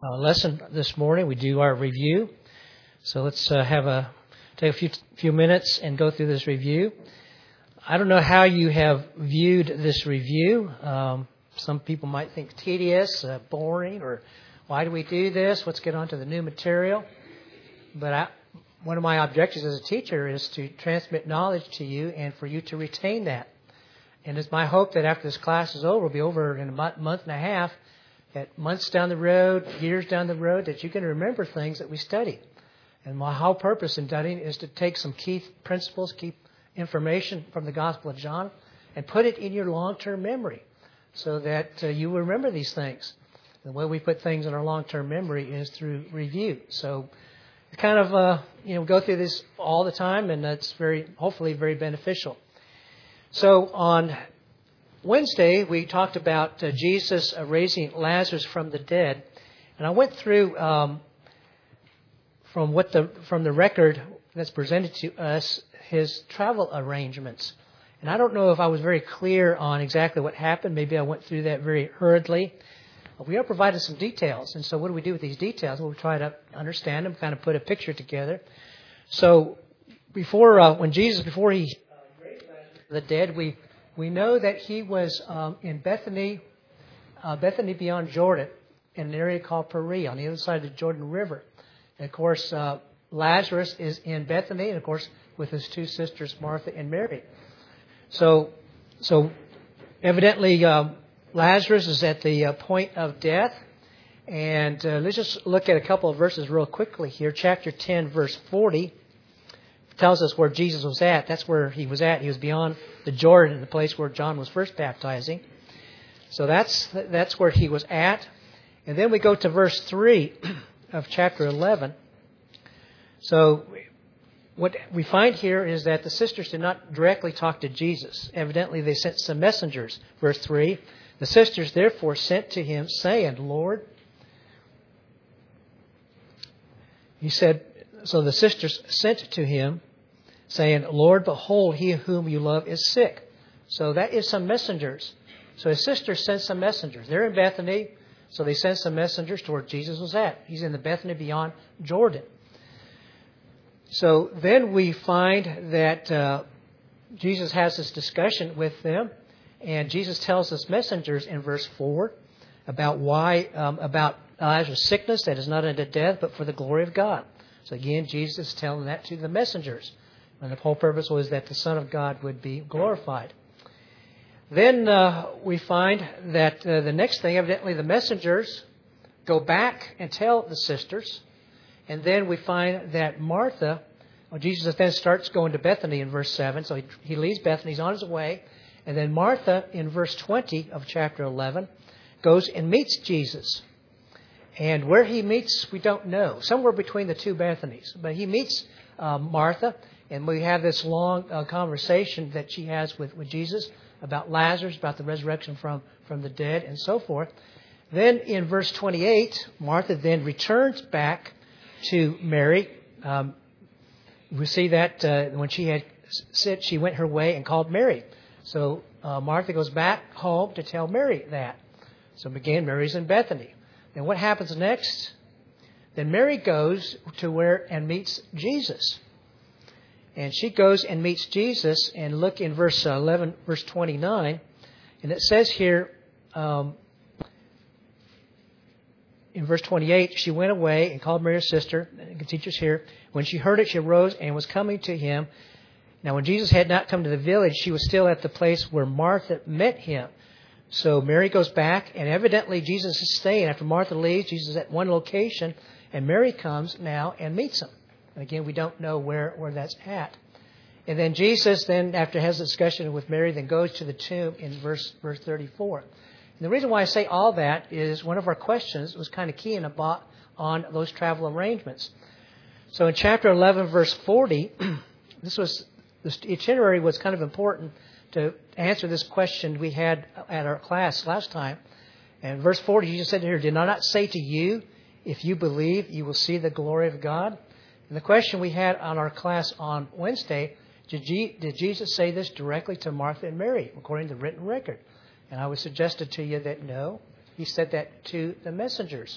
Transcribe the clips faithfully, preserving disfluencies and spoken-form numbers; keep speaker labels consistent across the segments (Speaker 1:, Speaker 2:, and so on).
Speaker 1: uh, lesson this morning. We do our review. So let's uh, have a take a few few minutes and go through this review. I don't know how you have viewed this review. Um, some people might think tedious, uh, boring, or why do we do this? Let's get on to the new material. But I, one of my objectives as a teacher is to transmit knowledge to you and for you to retain that. And it's my hope that after this class is over, we'll be over in a month and a half, that months down the road, years down the road, that you can remember things that we studied. And my whole purpose in studying is to take some key principles, key information from the Gospel of John, and put it in your long-term memory so that uh, you will remember these things. The way we put things in our long-term memory is through review. So kind of, uh, you know, go through this all the time, and that's very, hopefully very beneficial. So on Wednesday, we talked about uh, Jesus uh, raising Lazarus from the dead. And I went through um, from what the from the record that's presented to us, his travel arrangements. And I don't know if I was very clear on exactly what happened. Maybe I went through that very hurriedly. We are provided some details. And so what do we do with these details? Well, we try to understand them, kind of put a picture together. So before, uh, when Jesus, before he uh, raised Lazarus from the dead, we, we know that he was um, in Bethany, uh, Bethany beyond Jordan, in an area called Perea, on the other side of the Jordan River. And of course, uh, Lazarus is in Bethany, and of course, with his two sisters, Martha and Mary. So, so evidently, um, Lazarus is at the uh, point of death. And uh, let's just look at a couple of verses real quickly here. Chapter ten, verse forty, tells us where Jesus was at. That's where he was at. He was beyond the Jordan, the place where John was first baptizing. So that's that's where he was at. And then we go to verse three of chapter eleven. So what we find here is that the sisters did not directly talk to Jesus. Evidently, they sent some messengers. Verse three, the sisters therefore sent to him, saying, Lord, he said, so the sisters sent to him, saying, Lord, behold, he whom you love is sick. So that is some messengers. So his sisters sent some messengers. They're in Bethany, so they sent some messengers to where Jesus was at. He's in the Bethany beyond Jordan. So then we find that uh, Jesus has this discussion with them, and Jesus tells his messengers in verse four about why, um, about Lazarus' sickness that is not unto death, but for the glory of God. So again, Jesus is telling that to the messengers. And the whole purpose was that the Son of God would be glorified. Then uh, we find that uh, the next thing, evidently the messengers go back and tell the sisters. And then we find that Martha, well, Jesus then starts going to Bethany in verse seven. So he, he leaves Bethany, he's on his way. And then Martha, in verse twenty of chapter eleven, goes and meets Jesus. And where he meets, we don't know. Somewhere between the two Bethanies. But he meets uh, Martha, and we have this long uh, conversation that she has with, with Jesus about Lazarus, about the resurrection from, from the dead, and so forth. Then in verse twenty-eight, Martha then returns back to Mary. Um, we see that uh, when she had said, she went her way and called Mary. So uh, Martha goes back home to tell Mary that. So again, Mary's in Bethany. Then what happens next? Then Mary goes to where and meets Jesus. And she goes and meets Jesus, and look in verse eleven, verse twenty-nine, and it says here, um, in verse twenty-eight, she went away and called Mary her sister, and the teacher's here. When she heard it, she arose and was coming to him. Now, when Jesus had not come to the village, she was still at the place where Martha met him. So Mary goes back, and evidently Jesus is staying. After Martha leaves, Jesus is at one location, and Mary comes now and meets him. And again, we don't know where, where that's at. And then Jesus then, after has a discussion with Mary, then goes to the tomb in verse verse thirty-four. And the reason why I say all that is one of our questions was kind of keying about on those travel arrangements. So in chapter eleven, verse forty, this was the itinerary was kind of important to answer this question we had at our class last time. And verse forty, Jesus said here, did I not say to you, if you believe, you will see the glory of God? And the question we had on our class on Wednesday, did, G, did Jesus say this directly to Martha and Mary, according to the written record? And I would suggest to you that no, he said that to the messengers.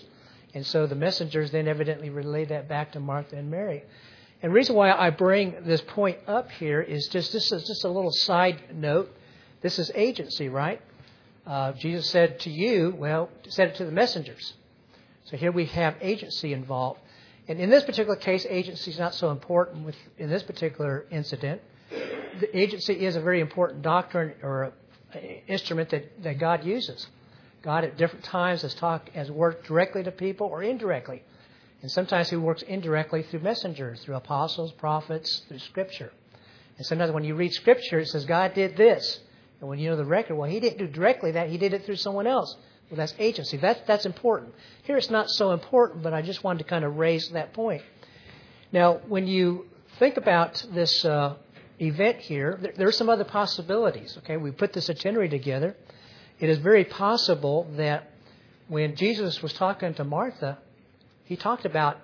Speaker 1: And so the messengers then evidently relayed that back to Martha and Mary. And the reason why I bring this point up here is just this is just a little side note. This is agency, right? Uh, Jesus said to you, well, said it to the messengers. So here we have agency involved. And in this particular case, agency is not so important with in this particular incident. The agency is a very important doctrine or a, a instrument that, that God uses. God at different times has talked, has worked directly to people or indirectly. And sometimes He works indirectly through messengers, through apostles, prophets, through Scripture. And sometimes when you read Scripture, it says God did this. And when you know the record, well, He didn't do directly that. He did it through someone else. Well, that's agency. That's, that's important. Here it's not so important, but I just wanted to kind of raise that point. Now, when you think about this uh, event here, there, there are some other possibilities. Okay, we put this itinerary together. It is very possible that when Jesus was talking to Martha, He talked about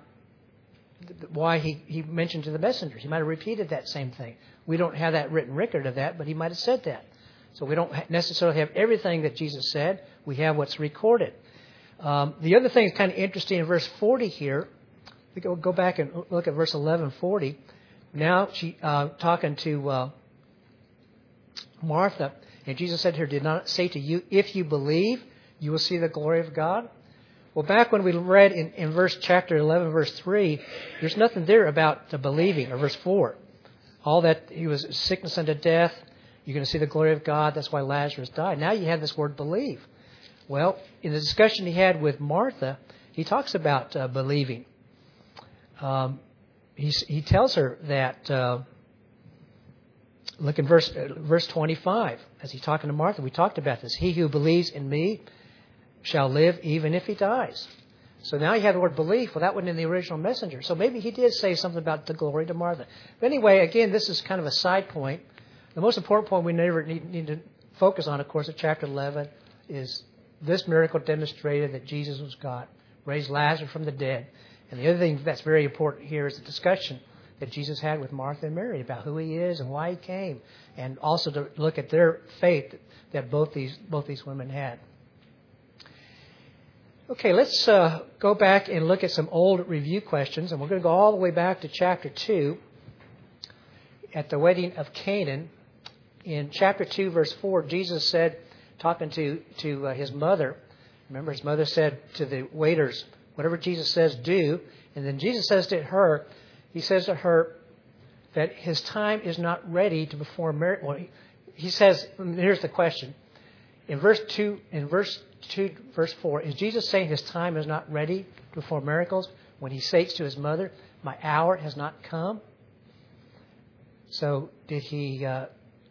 Speaker 1: why he, he mentioned to the messengers. He might have repeated that same thing. We don't have that written record of that, but He might have said that. So we don't necessarily have everything that Jesus said. We have what's recorded. Um, the other thing that's kind of interesting in verse forty here, we go, go back and look at verse eleven forty. Now she uh, talking to uh, Martha, and Jesus said to her, "Did not say to you, if you believe, you will see the glory of God." Well, back when we read in, in verse chapter eleven, verse three, there's nothing there about the believing, or verse four. All that He was sickness unto death. You're going to see the glory of God. That's why Lazarus died. Now you have this word believe. Well, in the discussion He had with Martha, He talks about uh, believing. Um, he, he tells her that, uh, look in verse, uh, verse twenty-five. As He's talking to Martha, we talked about this. He who believes in Me shall live even if he dies. So now you have the word belief. Well, that wasn't in the original messenger. So maybe He did say something about the glory to Martha. But anyway, again, this is kind of a side point. The most important point we never need, need to focus on, of course, in chapter eleven is this miracle demonstrated that Jesus was God, raised Lazarus from the dead. And the other thing that's very important here is the discussion that Jesus had with Martha and Mary about who He is and why He came, and also to look at their faith that both these both these women had. Okay, let's uh, go back and look at some old review questions, and we're going to go all the way back to chapter two at the wedding of Canaan. In chapter two, verse four, Jesus said, talking to, to uh, His mother, remember His mother said to the waiters, whatever Jesus says, do. And then Jesus says to her, He says to her that His time is not ready to perform miracles. Well, he, he says, here's the question. In verse two, in verse two, verse four, is Jesus saying His time is not ready to perform miracles when He says to His mother, my hour has not come? So did He... Uh,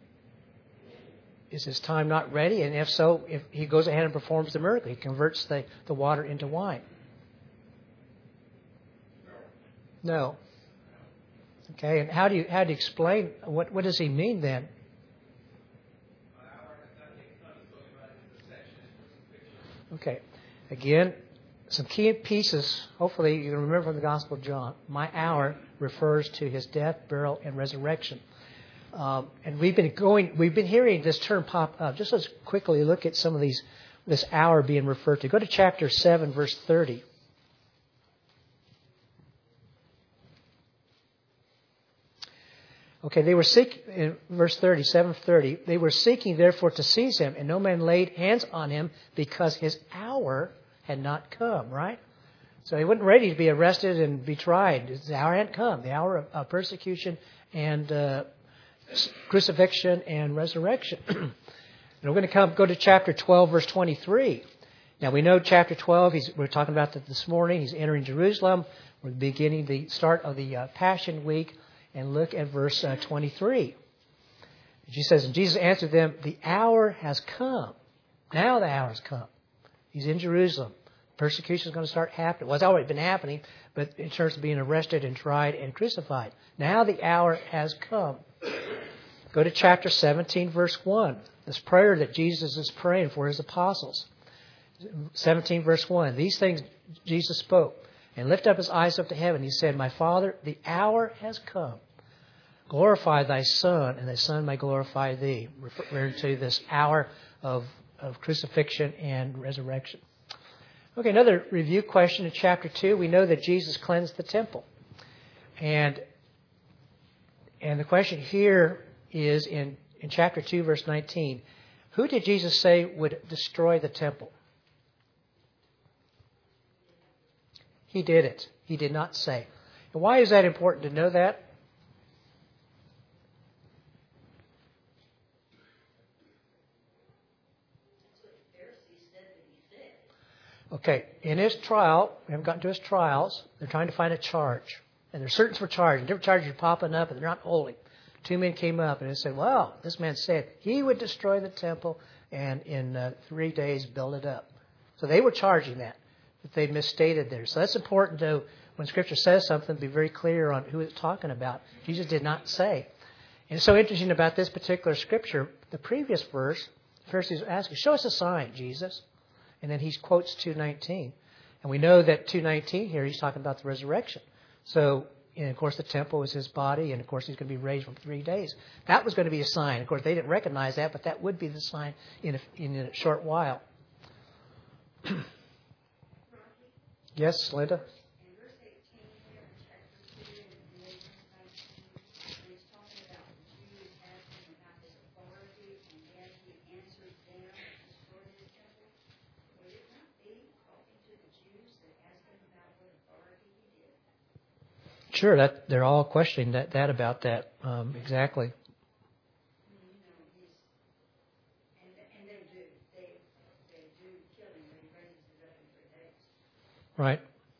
Speaker 1: Is His time not ready? And if so, if He goes ahead and performs the miracle, He converts the, the water into wine. No. Okay, and how do you how do you explain what what does He mean then? Okay, again, some key pieces. Hopefully, you can remember from the Gospel of John. My hour refers to His death, burial, and resurrection. Um, and we've been going, we've been hearing this term pop up. Just let's quickly look at some of these, this hour being referred to. Go to chapter seven, verse thirty. Okay, they were seeking, in verse thirty, seven thirty, they were seeking therefore to seize Him, and no man laid hands on Him because His hour had not come, right? So He wasn't ready to be arrested and be tried. The hour hadn't come. The hour of, of persecution and uh, crucifixion and resurrection. And we're going to come go to chapter twelve, verse twenty-three. Now we know chapter twelve. He's, we're talking about that this morning. He's entering Jerusalem. We're beginning the start of the uh, Passion Week, and look at verse uh, twenty-three. She says, and Jesus answered them, "The hour has come. Now the hour has come." He's in Jerusalem. Persecution is going to start happening. Well, it's already been happening, but in terms of being arrested and tried and crucified. Now the hour has come. Go to chapter seventeen, verse one. This prayer that Jesus is praying for His apostles. seventeen, verse one. These things Jesus spoke, and lifted up His eyes up to heaven. He said, "My Father, the hour has come. Glorify Thy Son, and Thy Son may glorify Thee." Referring to this hour of, of crucifixion and resurrection. Okay, another review question in chapter two. We know that Jesus cleansed the temple. And and the question here is in, in chapter two, verse nineteen. Who did Jesus say would destroy the temple? He did it. He did not say. And why is that important to know that? Okay, in his trial, we haven't gotten to his trials, they're trying to find a charge. And there's certain for charges. Different charges are popping up and they're not holy. Two men came up and they said, well, this man said he would destroy the temple and in uh, three days build it up. So they were charging that, that they misstated there. So that's important to, when Scripture says something, be very clear on who it's talking about. Jesus did not say. And it's so interesting about this particular Scripture, the previous verse, the Pharisees were asking, show us a sign, Jesus. And then he quotes two nineteen. And we know that two nineteen here, he's talking about the resurrection. So, and of course, the temple was his body, and of course, he's going to be raised from three days. That was going to be a sign. Of course, they didn't recognize that, but that would be the sign in a, in a short while. Yes, Linda? Sure, that they're all questioning that, that about that um, exactly. Right.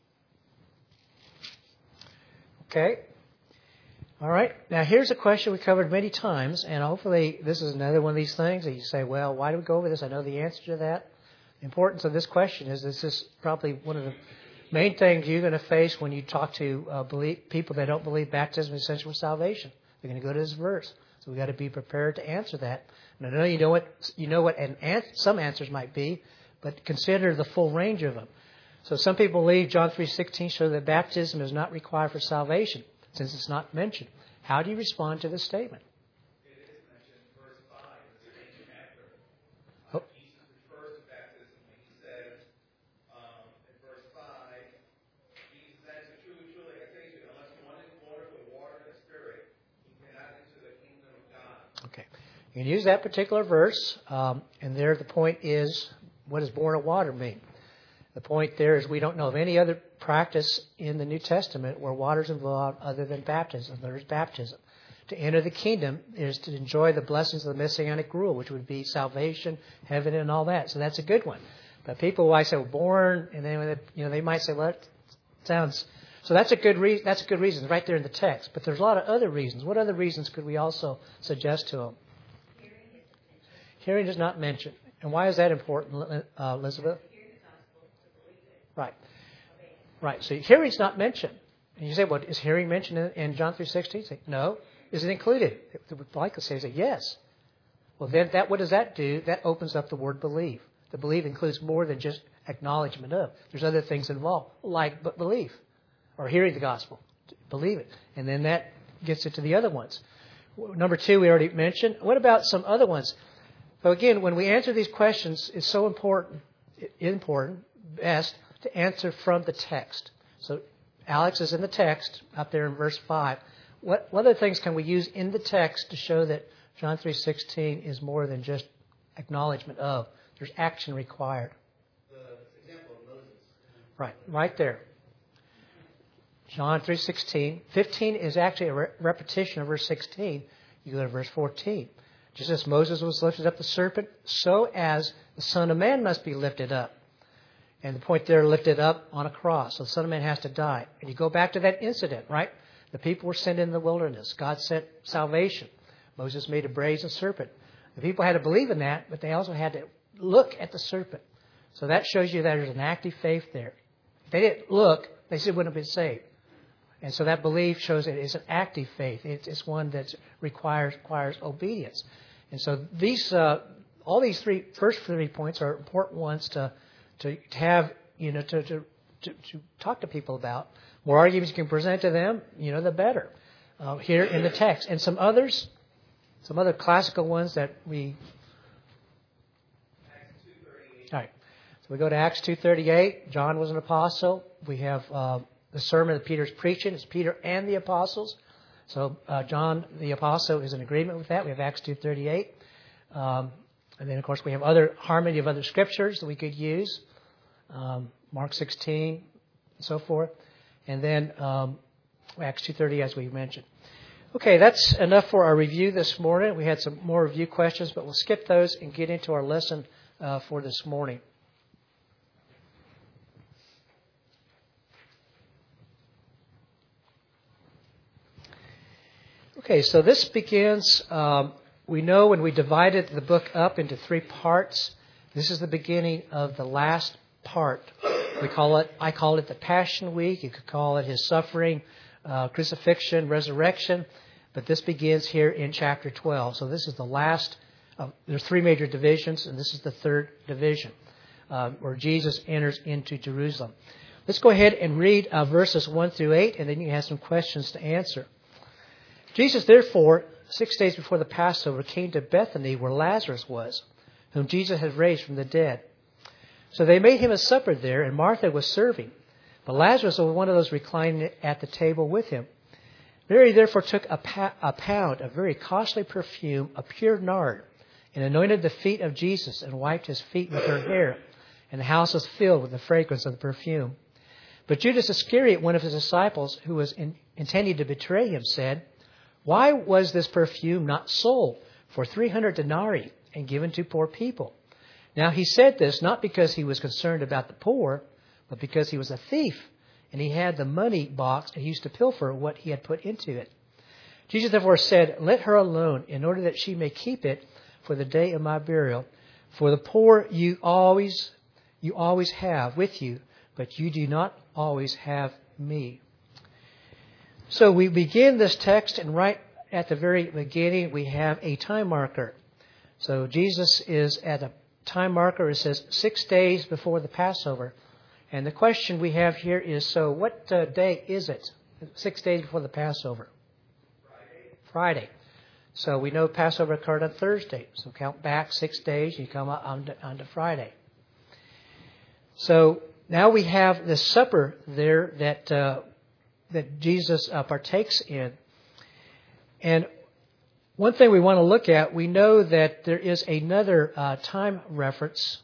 Speaker 1: Okay. All right. Now here's a question we covered many times, and hopefully this is another one of these things that you say, well, why do we go over this? I know the answer to that. The importance of this question is this is probably one of the main things you're going to face when you talk to uh, believe, people that don't believe baptism is essential for salvation. They're going to go to this verse, so we've got to be prepared to answer that. And I know you know what you know what an an- some answers might be, but consider the full range of them. So some people believe John three sixteen shows that baptism is not required for salvation, since it's not mentioned. How do you respond to this statement?
Speaker 2: It is mentioned in verse five. It's a mention after.
Speaker 1: Oh.
Speaker 2: Jesus refers to baptism when he says um, in verse five, Jesus answered, truly, truly, I say to you, unless one is born of the water and the Spirit, he cannot enter the kingdom of God.
Speaker 1: Okay. You can use that particular verse, um, and there the point is, what does born of water mean? The point there is we don't know of any other practice in the New Testament where water is involved other than baptism. There is baptism. To enter the kingdom is to enjoy the blessings of the Messianic rule, which would be salvation, heaven, and all that. So that's a good one. But people might say, well, born, and then you know they might say, well, that sounds. So that's a good reason. That's a good reason right there in the text. But there's a lot of other reasons. What other reasons could we also suggest to them? Hearing is not mentioned. And why is that important, uh, Elizabeth? Right. Right. So hearing is not mentioned. And you say, well, is hearing mentioned in, in John three sixteen? Say, no. Is it included? It would likely say, say, yes. Well, then that what does that do? That opens up the word believe. The believe includes more than just acknowledgement of. There's other things involved, like but belief, or hearing the gospel. Believe it. And then that gets it to the other ones. Number two, we already mentioned. What about some other ones? So again, when we answer these questions, it's so important, important, best, to answer from the text. So Alex is in the text up there in verse five. What, what other things can we use in the text to show that John three sixteen is more than just acknowledgement of? There's action required.
Speaker 2: The example of Moses.
Speaker 1: Right, right there. John three sixteen. fifteen is actually a re- repetition of verse sixteen. You go to verse fourteen. Just as Moses was lifted up the serpent, so as the Son of Man must be lifted up. And the point there, lifted up on a cross. So the Son of Man has to die. And you go back to that incident, right? The people were sent in the wilderness. God sent salvation. Moses made a brazen serpent. The people had to believe in that, but they also had to look at the serpent. So that shows you that there's an active faith there. If they didn't look, they still wouldn't have been saved. And so that belief shows that it's an active faith. It's, it's one that requires, requires obedience. And so these, uh, all these three, first three points are important ones to To have, you know, to, to, to, to talk to people about. More arguments you can present to them, you know, the better. Uh, here in the text. And some others, some other classical ones that we...
Speaker 2: Acts two thirty-eight.
Speaker 1: All right. So we go to Acts two thirty-eight. John was an apostle. We have uh, the sermon that Peter's preaching. It's Peter and the apostles. So uh, John, the apostle, is in agreement with that. We have Acts two thirty-eight. Um, and then, of course, we have other harmony of other scriptures that we could use. Um, Mark sixteen and so forth. And then um, Acts two thirty, as we mentioned. Okay, that's enough for our review this morning. We had some more review questions, but we'll skip those and get into our lesson uh, for this morning. Okay, so this begins, um, we know when we divided the book up into three parts, this is the beginning of the last part. We call it, I call it the Passion Week. You could call it his suffering, uh, crucifixion, resurrection. But this begins here in chapter twelve. So this is the last, uh, there's three major divisions, and this is the third division, uh, where Jesus enters into Jerusalem. Let's go ahead and read uh, verses one through eight, and then you have some questions to answer. Jesus, therefore, six days before the Passover, came to Bethany where Lazarus was, whom Jesus had raised from the dead. So they made him a supper there, and Martha was serving. But Lazarus was one of those reclining at the table with him. Mary therefore took a, pa- a pound of very costly perfume, a pure nard, and anointed the feet of Jesus and wiped his feet with her hair. And the house was filled with the fragrance of the perfume. But Judas Iscariot, one of his disciples, who was in, intending to betray him, said, "Why was this perfume not sold for three hundred denarii and given to poor people?" Now he said this not because he was concerned about the poor, but because he was a thief, and he had the money box and he used to pilfer what he had put into it. Jesus therefore said, "Let her alone, in order that she may keep it for the day of my burial. For the poor you always you always have with you, but you do not always have me." So we begin this text, and right at the very beginning we have a time marker. So Jesus is at a time marker. It says six days before the Passover. And the question we have here is, so what uh, day is it? Six days before the Passover.
Speaker 2: Friday.
Speaker 1: Friday. So we know Passover occurred on Thursday. So count back six days, you come on to, on to Friday. So now we have the supper there that uh, that Jesus uh, partakes in. And one thing we want to look at, we know that there is another uh, time reference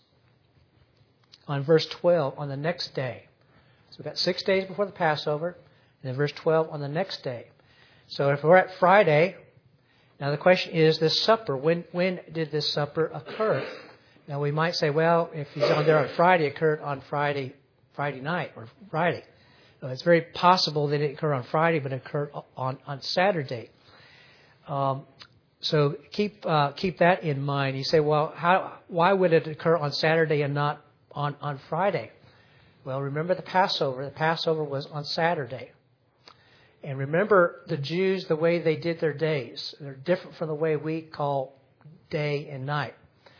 Speaker 1: on verse twelve, on the next day. So we've got six days before the Passover, and then verse twelve on the next day. So if we're at Friday, now the question is this supper, when when did this supper occur? Now we might say, well, if he's on there on Friday, it occurred on Friday, Friday night or Friday. So it's very possible that it occurred on Friday, but it occurred on, on Saturday. Um, so keep uh, keep that in mind. You say, well, how? Why would it occur on Saturday and not on, on Friday? Well, remember the Passover. The Passover was on Saturday. And remember the Jews, the way they did their days. They're different from the way we call day and night.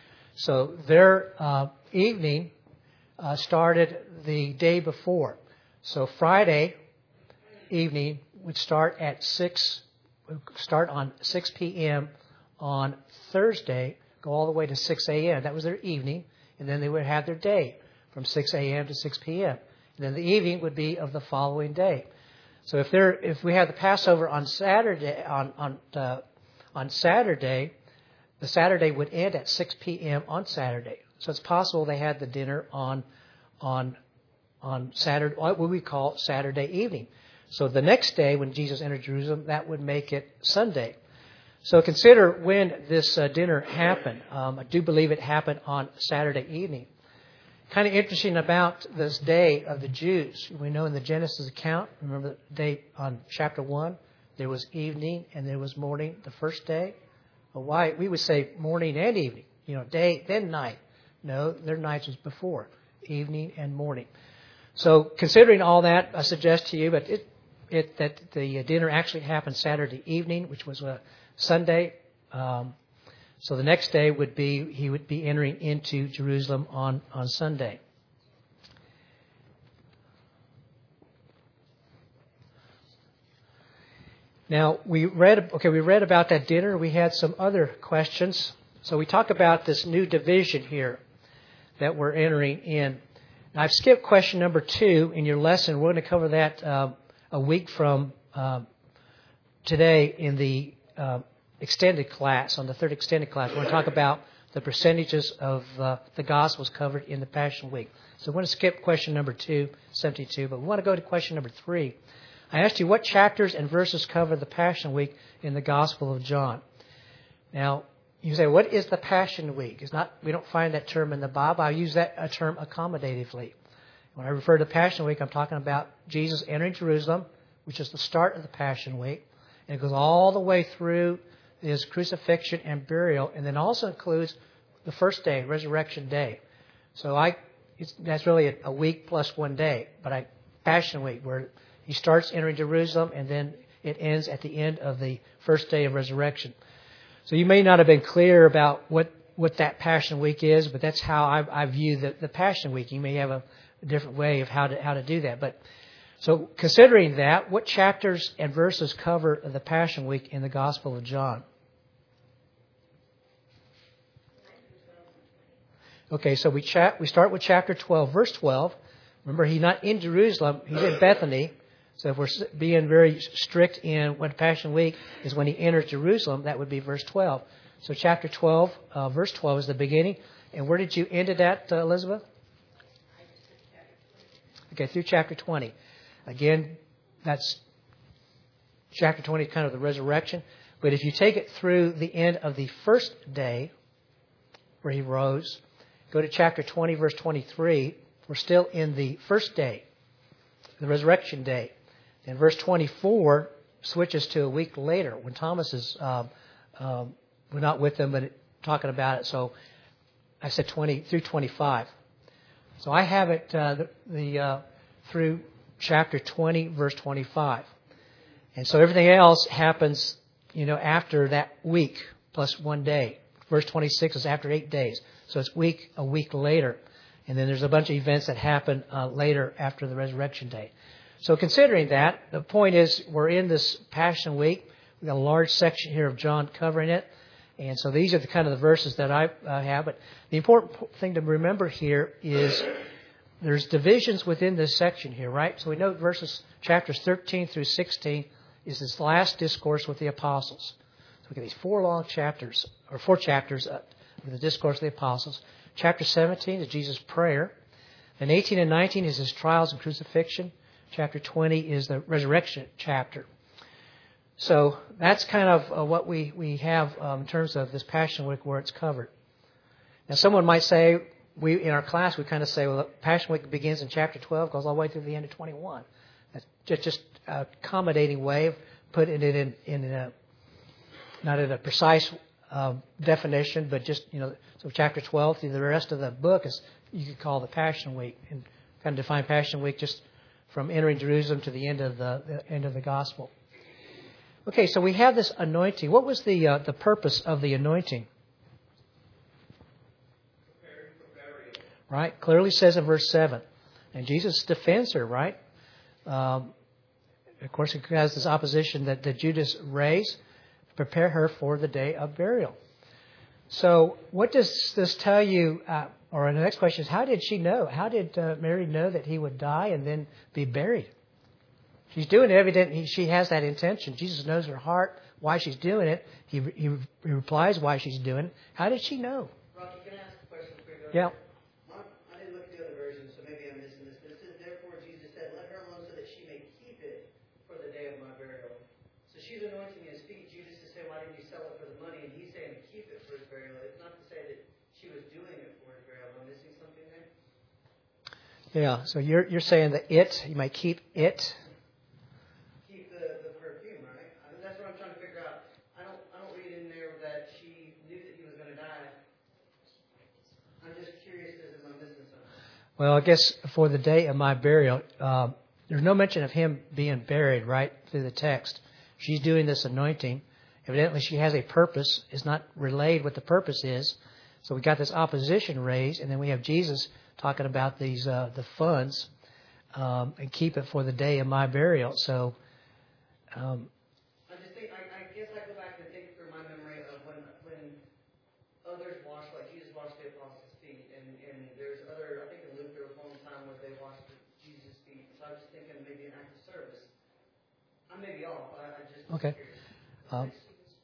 Speaker 1: So their uh, evening uh, started the day before. So Friday evening would start at six, start on six p.m. on Thursday, go all the way to six a.m. That was their evening. And then they would have their day from six a.m. to six p.m. And then the evening would be of the following day. So if there, if we have the Passover on Saturday, on on uh, on Saturday, the Saturday would end at six p.m. on Saturday. So it's possible they had the dinner on on on Saturday, what we call Saturday evening. So the next day, when Jesus entered Jerusalem, that would make it Sunday. So consider when this uh, dinner happened. Um, I do believe it happened on Saturday evening. Kind of interesting about this day of the Jews. We know in the Genesis account, remember the day on chapter one, there was evening and there was morning the first day. Well, why? We would say morning and evening. You know, day, then night. No, their nights was before. Evening and morning. So considering all that, I suggest to you but it, it, that the dinner actually happened Saturday evening, which was a Sunday. Um, so the next day would be, he would be entering into Jerusalem on, on Sunday. Now, we read, okay, we read about that dinner. We had some other questions. So we talk about this new division here. that we're entering in. Now, I've skipped question number two in your lesson. We're going to cover that uh, a week from uh, today in the uh, extended class, on the third extended class. We're going to talk about the percentages of uh, the Gospels covered in the Passion Week. So we're going to skip question number two, seventy-two, but we want to go to question number three. I asked you what chapters and verses cover the Passion Week in the Gospel of John. Now, you say, what is the Passion Week? It's not. We don't find that term in the Bible. I use that a term accommodatively. When I refer to Passion Week, I'm talking about Jesus entering Jerusalem, which is the start of the Passion Week, and it goes all the way through his crucifixion and burial, and then also includes the first day, Resurrection Day. So I, it's, that's really a, a week plus one day, but I Passion Week, where he starts entering Jerusalem, and then it ends at the end of the first day of resurrection. So you may not have been clear about what, what that Passion Week is, but that's how I, I view the, the Passion Week. You may have a, a different way of how to how to do that. But so considering that, what chapters and verses cover the Passion Week in the Gospel of John? Okay, so we chat, we start with chapter twelve, verse twelve. Remember, he's not in Jerusalem; he's in Bethany. So if we're being very strict in what Passion Week is when he enters Jerusalem, that would be verse twelve. So chapter twelve, uh, verse twelve is the beginning. And where did you end it at, uh, Elizabeth? Okay, through chapter twenty. Again, that's chapter twenty, kind of the resurrection. But if you take it through the end of the first day, where he rose, go to chapter twenty, verse twenty-three. We're still in the first day, the resurrection day. And verse twenty-four switches to a week later when Thomas is, um, um, we're not with them, but it, talking about it. So I said twenty through twenty-five. So I have it uh, the, the uh, through chapter twenty, verse twenty-five. And so everything else happens, you know, after that week plus one day. Verse twenty-six is after eight days. So it's week a week later. And then there's a bunch of events that happen uh, later after the resurrection day. So considering that, the point is we're in this Passion Week. We've got a large section here of John covering it. And so these are the kind of the verses that I uh, have. But the important thing to remember here is there's divisions within this section here, right? So we know verses, chapters thirteen through sixteen is this last discourse with the apostles. So we get these four long chapters, or four chapters of the discourse of the apostles. Chapter seventeen is Jesus' prayer. Then eighteen and nineteen is his trials and crucifixion. Chapter twenty is the resurrection chapter. So that's kind of uh, what we, we have um, in terms of this Passion Week where it's covered. Now someone might say, we in our class we kind of say, well, the Passion Week begins in chapter twelve, goes all the way through the end of twenty-one. That's just, just an accommodating way of putting it in, in a, not in a precise uh, definition, but just, you know, so chapter twelve through the rest of the book is, you could call the Passion Week, and kind of define Passion Week just from entering Jerusalem to the end of the, the end of the gospel. Okay, so we have this anointing. What was the uh, the purpose of the anointing? Right, clearly says in verse seven, and Jesus defends her. Right, um, of course, he has this opposition that, that Judas raised to prepare her for the day of burial. So, what does this tell you? Uh, or the next question is, how did she know? How did uh, Mary know that he would die and then be buried? She's doing it evidently. She has that intention. Jesus knows her heart, why she's doing it. He, he, he replies why she's doing it. How did she know?
Speaker 3: Rocky, can I ask a question for you?
Speaker 1: Yeah.
Speaker 3: I didn't look at the other version, so maybe I'm missing this. But it says, therefore, Jesus said, let her alone so that she may keep it for the day of my burial. So she's anointing his feet. Judas is saying, why didn't you sell it for the money? And he's saying, keep it for his burial. It's not to say that she was doing it for his burial. Am I missing something there?
Speaker 1: Yeah, so you're you're saying that it, you might keep it.
Speaker 3: Keep the, the perfume, right? I mean, that's what I'm trying to figure out. I don't I don't read in there that she knew that he was going to die. I'm just curious as if I'm missing something.
Speaker 1: Well, I guess for the day of my burial, uh, there's no mention of him being buried, right, through the text. She's doing this anointing. Evidently, she has a purpose. It's not relayed what the purpose is. So we got this opposition raised, and then we have Jesus talking about these uh, the funds um, and keep it for the day of my burial. So, um,
Speaker 3: I just think I, I guess I go back and think through my memory of when when others washed, like Jesus washed the apostles' feet, and, and there's service. I may be off, but I just
Speaker 1: Okay. Um,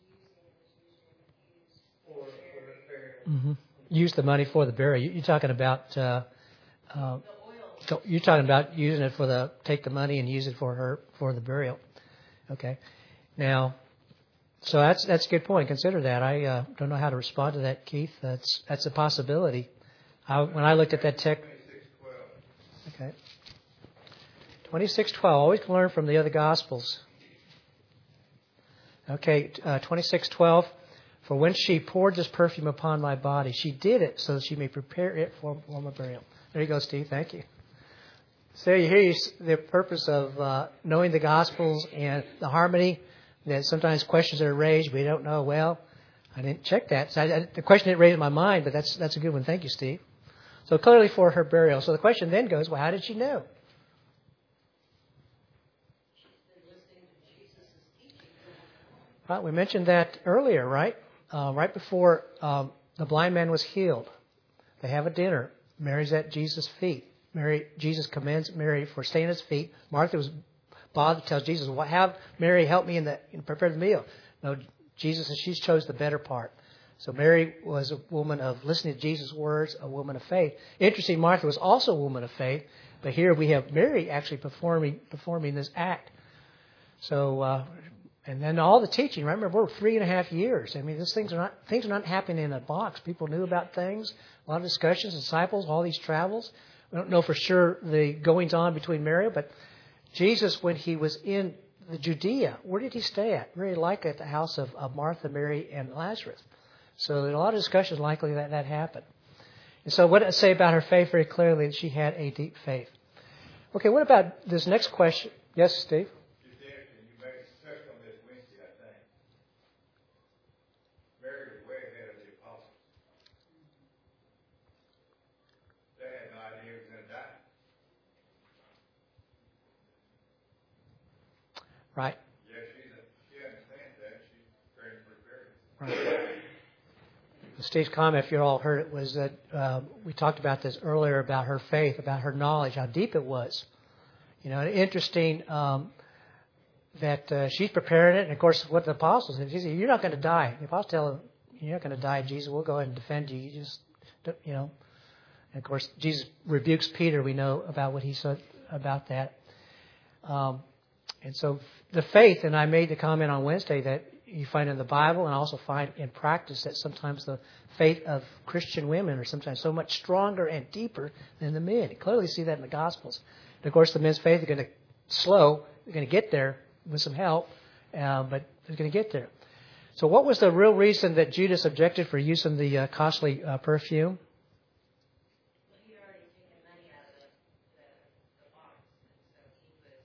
Speaker 3: for, for burial.
Speaker 1: mm-hmm. Use the money for the burial. You- You're talking about uh, uh, so you're talking about using it for the take the money and use it for her for the burial. Okay. Now, so that's that's a good point. Consider that. I uh, don't know how to respond to that, Keith. That's that's a possibility. I, when I looked at that text. Okay. twenty-six twelve. Always can learn from the other Gospels. Okay, uh, twenty-six twelve. For when she poured this perfume upon my body, she did it so that she may prepare it for, for my burial. There you go, Steve. Thank you. So you hear the purpose of uh, knowing the Gospels and the harmony. That sometimes questions are raised, we don't know. Well, I didn't check that. So I, I, the question didn't raise in my mind, but that's that's a good one. Thank you, Steve. So clearly for her burial. So the question then goes, well, how did she know? Right, we mentioned that earlier, right? Uh, right before um, the blind man was healed. They have a dinner. Mary's at Jesus' feet. Mary, Jesus commends Mary for staying at his feet. Martha was bothered, tells Jesus, well, have Mary help me in the in prepare the meal. No, Jesus says she chose the better part. So Mary was a woman of listening to Jesus' words, a woman of faith. Interesting, Martha was also a woman of faith, but here we have Mary actually performing performing this act. So, uh, and then all the teaching. Remember, we're three and a half years. I mean, these things are not things are not happening in a box. People knew about things. A lot of discussions, disciples, all these travels. We don't know for sure the goings on between Mary, but Jesus, when he was in the Judea, where did he stay at? Very likely at the house of, of Martha, Mary, and Lazarus. So there's a lot of discussions likely that that happened. And so what did I say about her faith? Very clearly that she had a deep faith. Okay, what about this next question? Yes, Steve?
Speaker 2: You did, and you made touched on this Wednesday, I think. Mary was way ahead of the apostles. They had no idea he was going to die.
Speaker 1: Right.
Speaker 2: Yeah, she's a, she understands that. She's praying for burial.
Speaker 1: Right. Steve's comment, if you all heard it, was that uh, we talked about this earlier about her faith, about her knowledge, how deep it was. You know, interesting um, that uh, she's preparing it. And, of course, what the apostles said, she said, you're not going to die. The apostles tell her, you're not going to die, Jesus. We'll go ahead and defend you. You just, don't, you know. And, of course, Jesus rebukes Peter. We know about what he said about that. Um, and so the faith, and I made the comment on Wednesday that you find in the Bible and also find in practice that sometimes the faith of Christian women are sometimes so much stronger and deeper than the men. You clearly see that in the Gospels. And of course, the men's faith are going to slow. They're going to get there with some help, uh, but they're going to get there. So what was the real reason that Judas objected for using the uh, costly uh, perfume?
Speaker 4: Well, he had already taken money out of the, the, the box, and so he was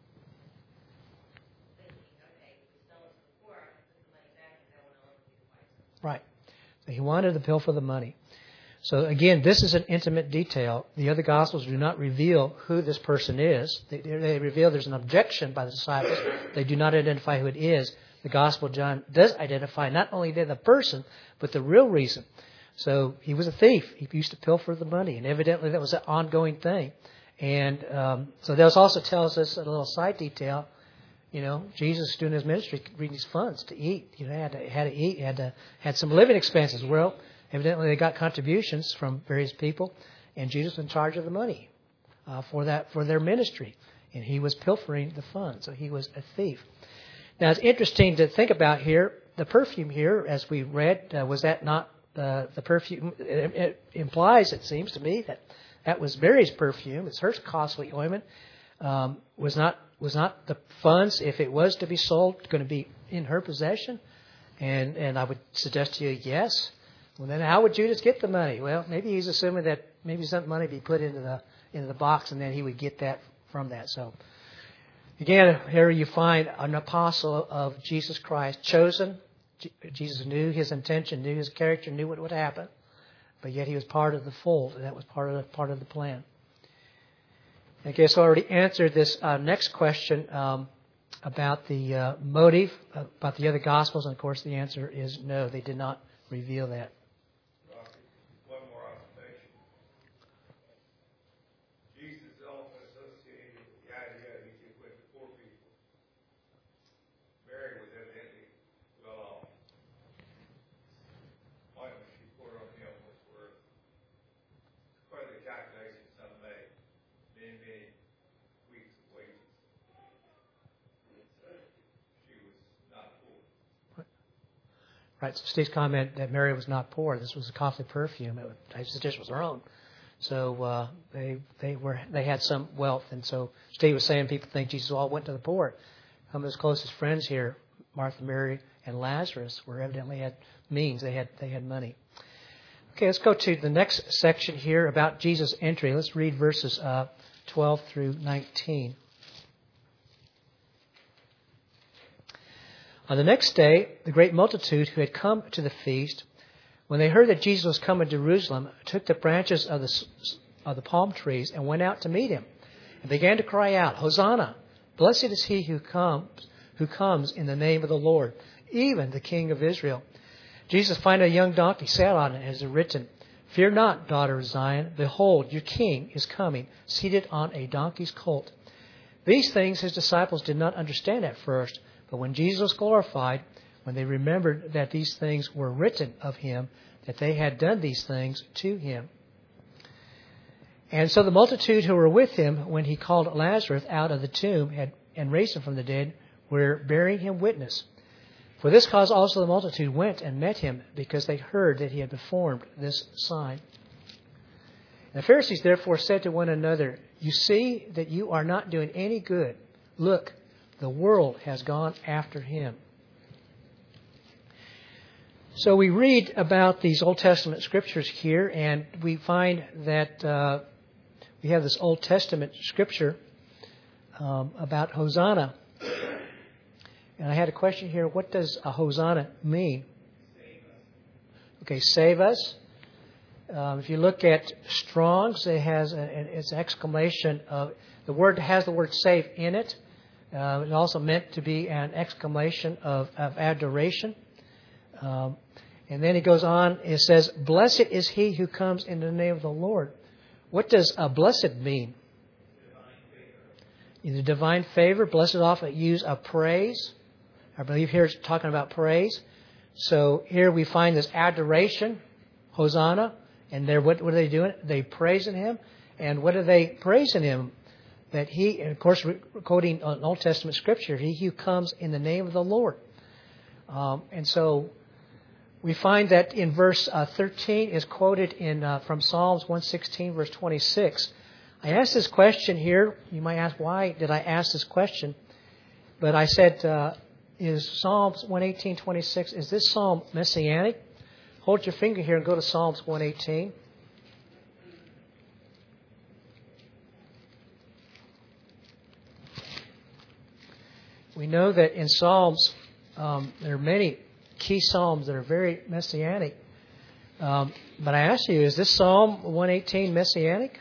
Speaker 4: thinking, okay, we sell it to the poor, I can put the money back, and no one else will be the wiser.
Speaker 1: Right. So he wanted the pill for the money. So again, this is an intimate detail. The other Gospels do not reveal who this person is. They, they reveal there's an objection by the disciples. They do not identify who it is. The Gospel of John does identify not only the person, but the real reason. So he was a thief. He used to pilfer the money, and evidently that was an ongoing thing. And um, so that also tells us a little side detail. You know, Jesus doing his ministry, reading these funds to eat. You know, had to had to eat, had to had some living expenses. Well, evidently they got contributions from various people, and Jesus was in charge of the money uh, for that for their ministry, and he was pilfering the funds. So he was a thief. Now it's interesting to think about here. The perfume here, as we read, uh, was that not uh, the perfume? It, it implies, it seems to me, that that was Mary's perfume. It's her costly ointment. Um, was not was not the funds, if it was to be sold, going to be in her possession? And and I would suggest to you, yes. Well, then how would Judas get the money? Well, maybe he's assuming that maybe some money be put into the into the box, and then he would get that from that. So, again, here you find an apostle of Jesus Christ, chosen. Jesus knew his intention, knew his character, knew what would happen, but yet he was part of the fold, and that was part of the, part of the plan. I guess I already answered this uh, next question um, about the uh, motive, uh, about the other Gospels, and of course the answer is no, they did not reveal that.
Speaker 2: One more observation. Jesus is often associated with the idea that he could
Speaker 1: Right. So Steve's comment that Mary was not poor. This was a costly perfume. It was, the dish was her own. So uh, they they were they had some wealth, and so Steve was saying people think Jesus all went to the poor. Some of his closest friends here, Martha, Mary, and Lazarus, were evidently had means. They had they had money. Okay, let's go to the next section here about Jesus' entry. Let's read verses uh, twelve through nineteen. On the next day, the great multitude who had come to the feast, when they heard that Jesus was coming to Jerusalem, took the branches of the of the palm trees and went out to meet him, and began to cry out, "Hosanna! Blessed is he who comes who comes in the name of the Lord, even the King of Israel." Jesus finding a young donkey, sat on it, as is written, "Fear not, daughter of Zion. Behold, your king is coming, seated on a donkey's colt." These things his disciples did not understand at first, but when Jesus was glorified, when they remembered that these things were written of him, that they had done these things to him. And so the multitude who were with him when he called Lazarus out of the tomb had, and raised him from the dead were bearing him witness. For this cause also the multitude went and met him, because they heard that he had performed this sign. And the Pharisees therefore said to one another, "You see that you are not doing any good. Look, the world has gone after him." So we read about these Old Testament scriptures here, and we find that uh, we have this Old Testament scripture um, about Hosanna. And I had a question here. What does a Hosanna mean?
Speaker 2: Save us.
Speaker 1: Okay, save us. Um, if you look at Strong's, it has a, it's an exclamation of, the word has the word save in it. Uh, it's also meant to be an exclamation of, of adoration. Um, and then it goes on, it says, "Blessed is he who comes in the name of the Lord." What does a blessed mean?
Speaker 2: Divine favor.
Speaker 1: Either divine favor, blessed often use of praise. I believe here it's talking about praise. So here we find this adoration, Hosanna, and they're, what, what are they doing? They praising him. And what are they praising him? That he, and of course, quoting an Old Testament scripture, he who comes in the name of the Lord. Um, and so we find that in verse uh, thirteen is quoted in uh, from Psalms one sixteen, verse twenty-six. I asked this question here. You might ask, why did I ask this question? But I said, uh, is Psalms one eighteen, twenty-six, is this psalm messianic? Hold your finger here and go to Psalms one eighteen. We know that in Psalms, um, there are many key psalms that are very messianic. Um, but I ask you, is this Psalm one eighteen messianic?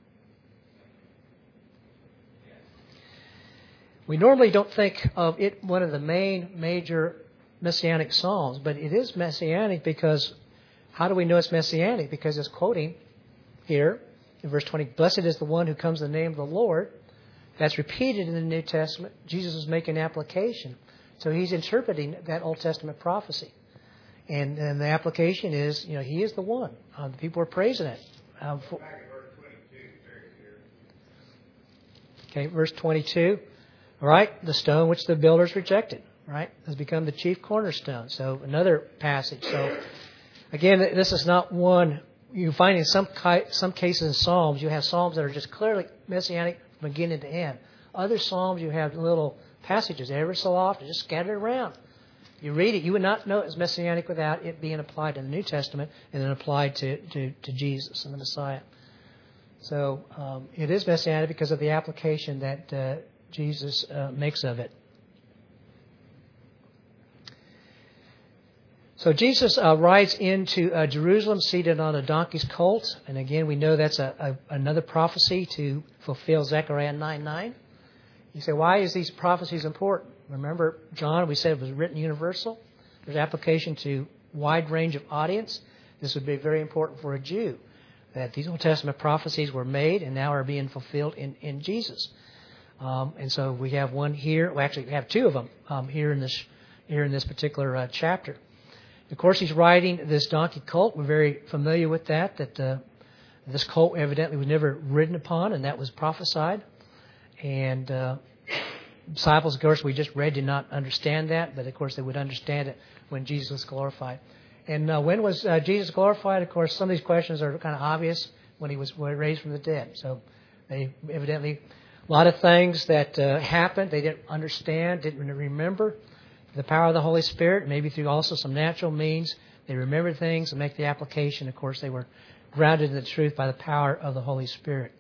Speaker 1: We normally don't think of it one of the main major messianic psalms, but it is messianic because, how do we know it's messianic? Because it's quoting here in verse twenty, "Blessed is the one who comes in the name of the Lord." That's repeated in the New Testament. Jesus is making application. So he's interpreting that Old Testament prophecy. And, and the application is, you know, he is the one. Uh, the people are praising it. Um, for,
Speaker 2: Back in verse twenty-two, very clear.
Speaker 1: okay, verse twenty-two. All right, the stone which the builders rejected, right, has become the chief cornerstone. So another passage. So again, this is not one. You find in some some cases in Psalms, you have Psalms that are just clearly messianic from beginning to end. Other Psalms, you have little passages every so often, just scattered around. You read it, you would not know it was messianic without it being applied in the New Testament and then applied to, to, to Jesus and the Messiah. So um, it is messianic because of the application that uh, Jesus uh, makes of it. So Jesus uh, rides into uh, Jerusalem seated on a donkey's colt. And again, we know that's a, a, another prophecy to fulfill Zechariah nine nine. You say, why is these prophecies important? Remember, John, we said it was written universal. There's application to wide range of audience. This would be very important for a Jew, that these Old Testament prophecies were made and now are being fulfilled in, in Jesus. Um, and so we have one here. We actually have two of them um, here in this here in this particular uh, chapter. Of course, he's riding this donkey colt. We're very familiar with that, that uh, this colt evidently was never ridden upon, and that was prophesied. And uh, disciples, of course, we just read did not understand that, but of course they would understand it when Jesus was glorified. And uh, when was uh, Jesus glorified? Of course, some of these questions are kind of obvious when he was raised from the dead. So they evidently, a lot of things that uh, happened, they didn't understand, didn't remember. The power of the Holy Spirit, maybe through also some natural means, they remembered things and make the application. Of course, they were grounded in the truth by the power of the Holy Spirit.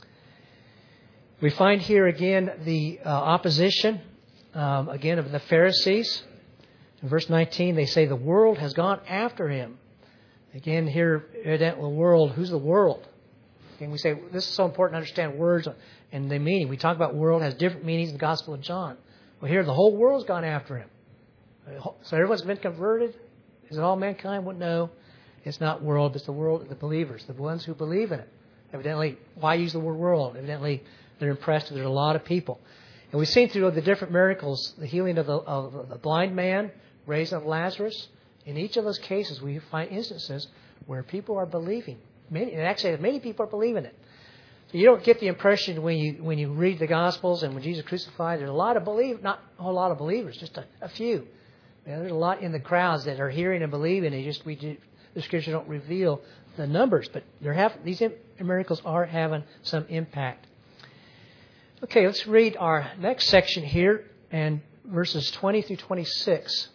Speaker 1: We find here again the uh, opposition, um, again, of the Pharisees. In verse nineteen, they say the world has gone after him. Again, here, evidently, the world. Who's the world? And we say this is so important to understand words and the meaning. We talk about world has different meanings in the Gospel of John. Well, here, the whole world's gone after him. So everyone's been converted? Is it all mankind? Well, no. It's not world, but it's the world of the believers, the ones who believe in it. Evidently, why use the word world? Evidently, they're impressed that there's a lot of people. And we've seen through the different miracles, the healing of the, of the blind man, raising of Lazarus. In each of those cases, we find instances where people are believing. Many, and actually, many people are believing it. So you don't get the impression when you when you read the Gospels and when Jesus crucified, there's a lot of believe, not a whole lot of believers, just a, a few. You know, there's a lot in the crowds that are hearing and believing. They just we do, the Scripture don't reveal the numbers, but they're have, these miracles are having some impact. Okay, let's read our next section here, and verses twenty through twenty-six.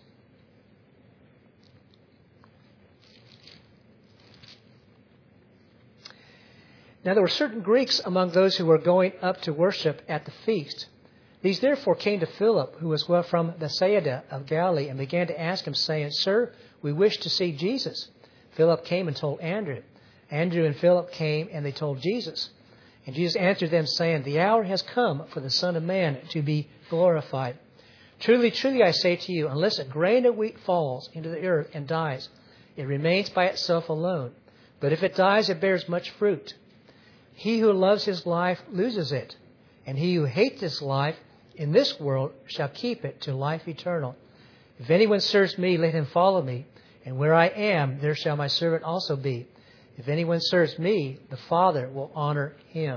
Speaker 1: Now there were certain Greeks among those who were going up to worship at the feast. These therefore came to Philip, who was well from Bethsaida of Galilee, and began to ask him, saying, Sir, we wish to see Jesus. Philip came and told Andrew. Andrew and Philip came, and they told Jesus. And Jesus answered them, saying, The hour has come for the Son of Man to be glorified. Truly, truly, I say to you, unless a grain of wheat falls into the earth and dies, it remains by itself alone. But if it dies, it bears much fruit. He who loves his life loses it, and he who hates his life in this world shall keep it to life eternal. If anyone serves me, let him follow me, and where I am, there shall my servant also be. If anyone serves me, the Father will honor him.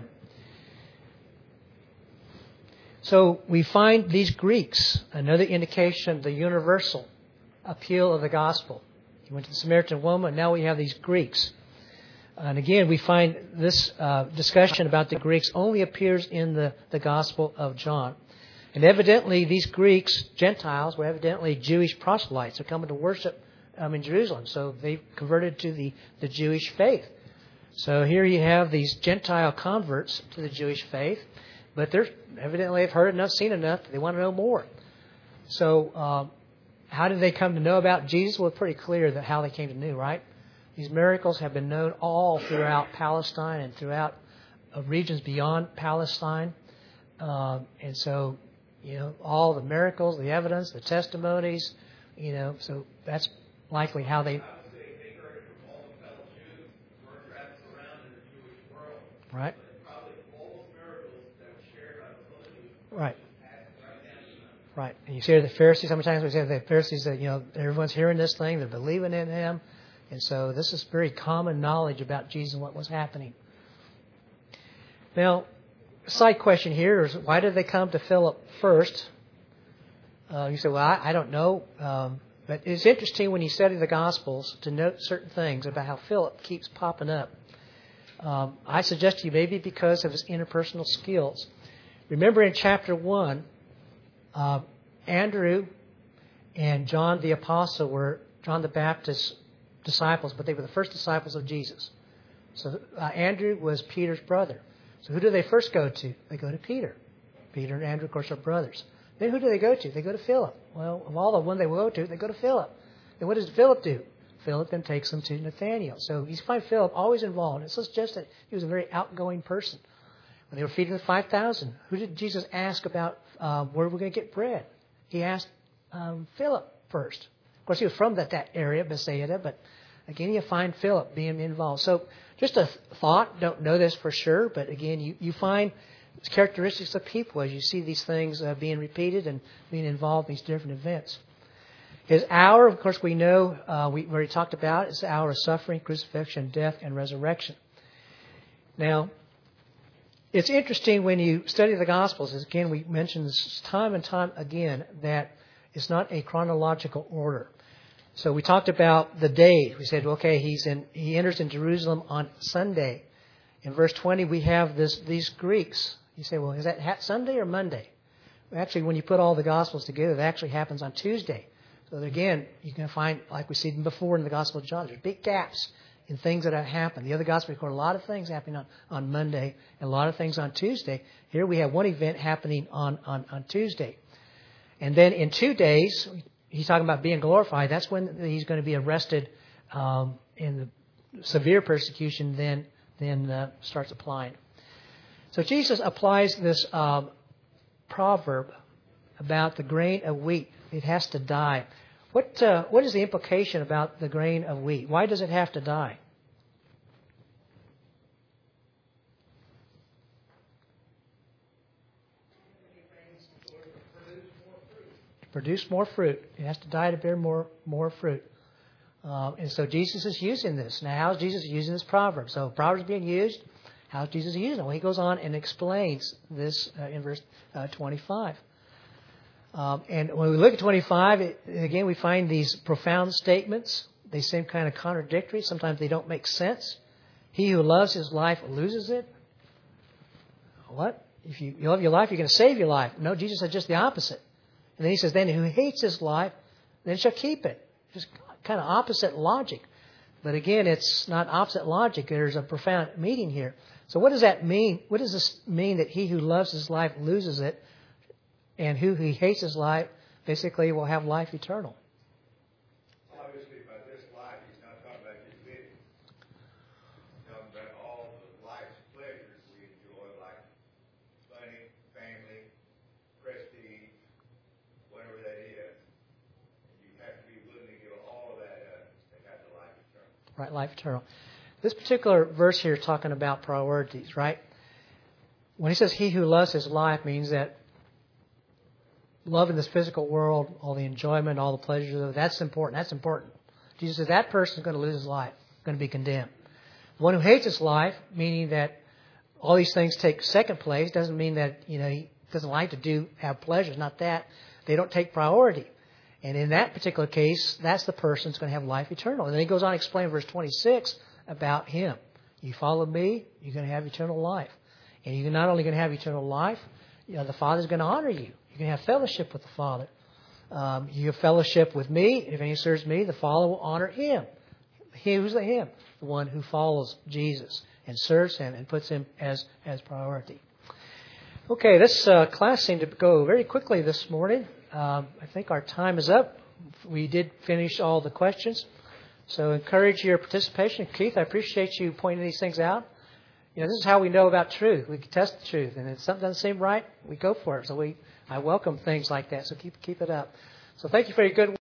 Speaker 1: So we find these Greeks, another indication of the universal appeal of the gospel. He went to the Samaritan woman, now we have these Greeks. And again, we find this uh, discussion about the Greeks only appears in the, the Gospel of John. And evidently, these Greeks, Gentiles, were evidently Jewish proselytes. They're coming to worship um, in Jerusalem. So they converted to the, the Jewish faith. So here you have these Gentile converts to the Jewish faith. But they're evidently have heard enough, seen enough. They want to know more. So um, how did they come to know about Jesus? Well, it's pretty clear that how they came to know, right? These miracles have been known all throughout Palestine and throughout uh, regions beyond Palestine. Uh, and so, you know, all the miracles, the evidence, the testimonies, you know, so that's likely how they... Right. Right. Right. And you see the Pharisees, sometimes we say the Pharisees that, you know, everyone's hearing this thing, they're believing in him. And so this is very common knowledge about Jesus and what was happening. Now, a side question here is, why did they come to Philip first? Uh, you say, well, I, I don't know. Um, but it's interesting when you study the Gospels to note certain things about how Philip keeps popping up. Um, I suggest to you maybe because of his interpersonal skills. Remember in chapter one, uh, Andrew and John the Apostle were John the Baptist's disciples, but they were the first disciples of Jesus. So uh, Andrew was Peter's brother. So who do they first go to? They go to Peter. Peter and Andrew, of course, are brothers. Then who do they go to? They go to Philip. Well, of all the one they go to, they go to Philip. Then what does Philip do? Philip then takes them to Nathanael. So you find Philip always involved. It's just that he was a very outgoing person. When they were feeding the five thousand, who did Jesus ask about uh, where we're going to get bread? He asked um, Philip first. Of course, he was from that, that area, Bethsaida, but again, you find Philip being involved. So just a thought, don't know this for sure, but again, you, you find characteristics of people as you see these things uh, being repeated and being involved in these different events. His hour, of course, we know, uh, we already talked about, it's the hour of suffering, crucifixion, death, and resurrection. Now, it's interesting when you study the Gospels, as again, we mentioned this time and time again, that it's not a chronological order. So we talked about the days. We said, okay, he's in, he enters in Jerusalem on Sunday. In verse twenty, we have this these Greeks. You say, well, is that Sunday or Monday? Actually, when you put all the Gospels together, it actually happens on Tuesday. So again, you can find, like we see before in the Gospel of John, there's big gaps in things that have happened. The other Gospels record a lot of things happening on, on Monday and a lot of things on Tuesday. Here we have one event happening on, on, on Tuesday. And then in two days, he's talking about being glorified. That's when he's going to be arrested um, in the severe persecution then, then uh, starts applying. So Jesus applies this um, proverb about the grain of wheat. It has to die. What uh, what is the implication about the grain of wheat? Why does it have to die? To produce more fruit. It has to die to bear more more fruit. Um, and so Jesus is using this. Now, how is Jesus using this proverb? So Proverbs being used. How is Jesus using it? Well, he goes on and explains this uh, in verse uh, twenty-five. Um, and when we look at twenty-five, it, again, we find these profound statements. They seem kind of contradictory. Sometimes they don't make sense. He who loves his life loses it. What? If you, you love your life, you're going to save your life. No, Jesus said just the opposite. And then he says, then who hates his life, then shall keep it. Just kind of opposite logic. But again, it's not opposite logic. There's a profound meaning here. So what does that mean? What does this mean that he who loves his life loses it? And who he hates his life, basically, will have life eternal.
Speaker 2: Obviously, by this life, he's not talking about his living. He's talking about all the life's pleasures we enjoy, like money, family, prestige, whatever that is. You have to be willing to give all of that up to have the life eternal.
Speaker 1: Right, life eternal. This particular verse here is talking about priorities, right? When he says he who loves his life means that love in this physical world, all the enjoyment, all the pleasures of it, that's important. That's important. Jesus says that person is going to lose his life, going to be condemned. The one who hates his life, meaning that all these things take second place, doesn't mean that, you know, he doesn't like to do, have pleasures. Not that. They don't take priority. And in that particular case, that's the person that's going to have life eternal. And then he goes on to explain verse twenty-six about him. You follow me, you're going to have eternal life. And you're not only going to have eternal life, you know, the Father's going to honor you. You can have fellowship with the Father. Um, you have fellowship with me. If any serves me, the Father will honor him. He, who's the him? The one who follows Jesus and serves him and puts him as, as priority. Okay, this uh, class seemed to go very quickly this morning. Um, I think our time is up. We did finish all the questions. So encourage your participation. Keith, I appreciate you pointing these things out. You know, this is how we know about truth. We can test the truth. And if something doesn't seem right, we go for it. So we I welcome things like that. So keep keep it up. So thank you for your good work.